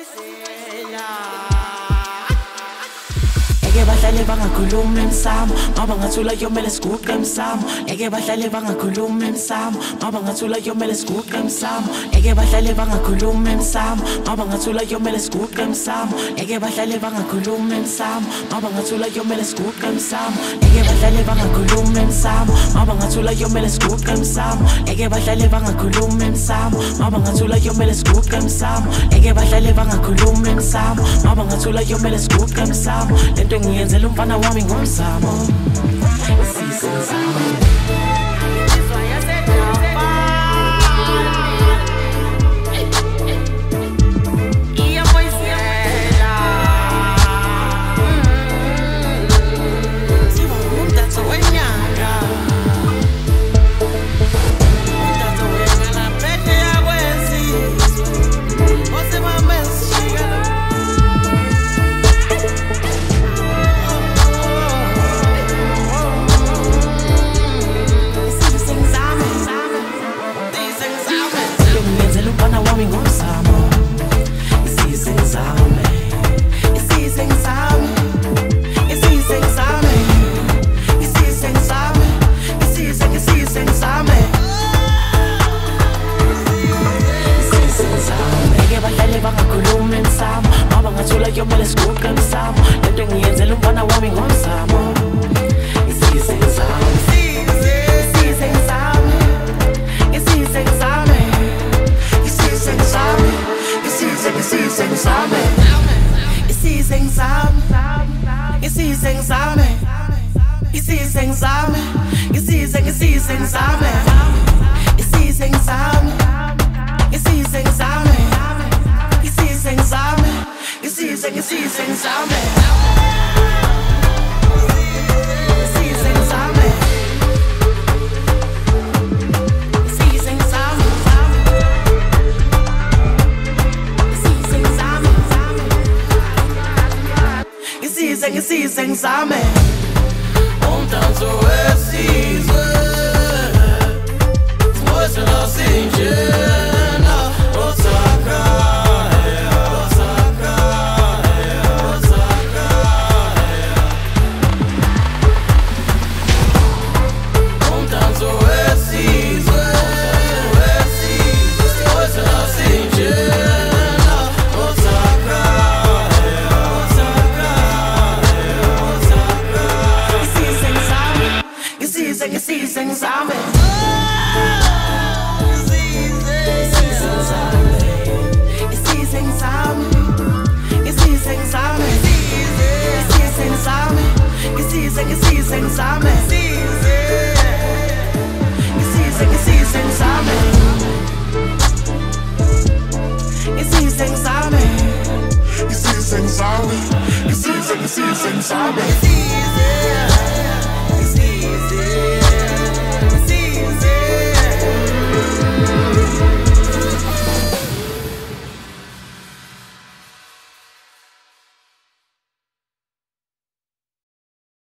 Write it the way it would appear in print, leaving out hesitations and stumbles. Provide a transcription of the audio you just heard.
Eke bahlale bangakhuluma emsamo ngoba ngathula kuyomela siguqe emsamo. Eke bahlale bangakhuluma emsamo ngoba ngathula kuyomela siguqe emsamo. Eke bahlale bangakhuluma emsamo ngoba ngathula kuyomela siguqe emsamo. Eke bahlale bangakhuluma emsamo ngoba ngathula kuyomela siguqe emsamo. Eke bahlale bangakhuluma emsamo ngoba ngathula kuyomela siguqe emsamo. Eke bahlale bangakhuluma emsamo ngoba ngathula kuyomela siguqe emsamo. Eke bahlale bangakhuluma emsamo ngoba ngathula kuyomela siguqe emsamo. Lento ngiyenzela umfana wami ngomzamo. Kuyomela siguqe emsamo. Lento ngiyenzela umfana wami ngomzamo. Isize ngizame, isize ngizame, isize ngizame, isize ngizame, isize ngizame, isize ngizame, isize ngizame, isize ngizame, isize ngizame, isize ngizame, isize ngizame, isize ngizame, isize ngizame. Isize ngizame, isize ngizame, isize ngizame, isize ngizame, isize ngizame. Umdanso wesizwe, wote nasinjena, osaka. Isize ngizame, isize ngizame, isize ngizame, isize ngizame, isize ngizame, isize ngizame, isize ngizame, isize ngizame, isize ngizame, isize ngizame.